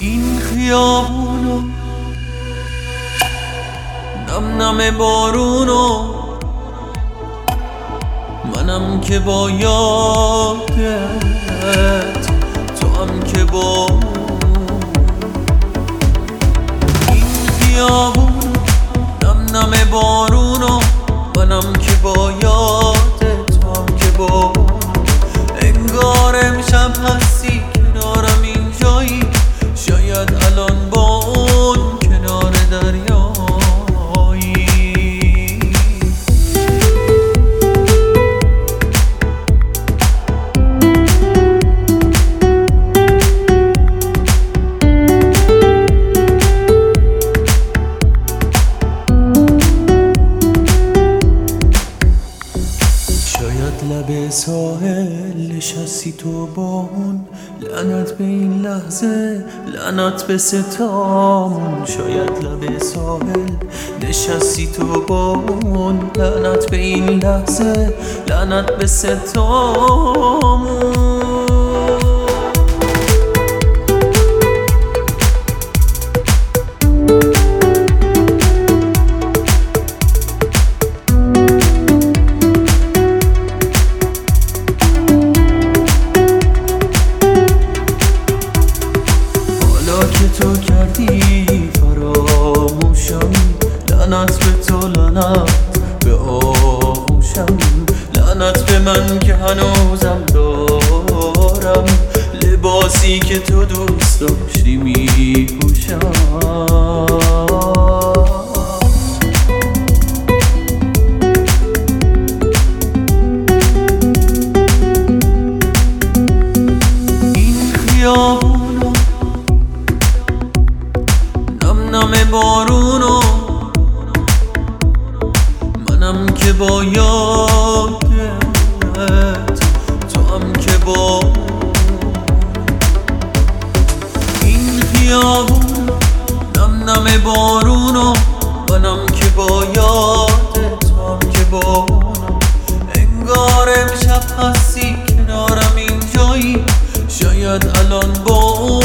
این خیابونو نم نم بارونو منم که با یادت تو هم که با این خیابونو نم نم بارونو منم که با یادت تو هم که با انگار امشب هستی کنارم اینجایی شاید الان با اون کنار دریایی شاید لب ساحل نشستی تو با اون لعنت به این لحظه لعنت به ستامون شاید لب ساحل نشستی تو با اون لعنت به این لحظه لعنت به ستامون که تو کردی فراموشم لعنت به تو لعنت به آغوشم لعنت به من که هنوزم دارم لباسی که تو دوست داشتی میپوشم نم بارونو منم که با یادت تو هم که با این خیابون نم نم بارونو منم که با یادت تو هم که با انگار امشب هستی کنارم اینجایی شاید الان با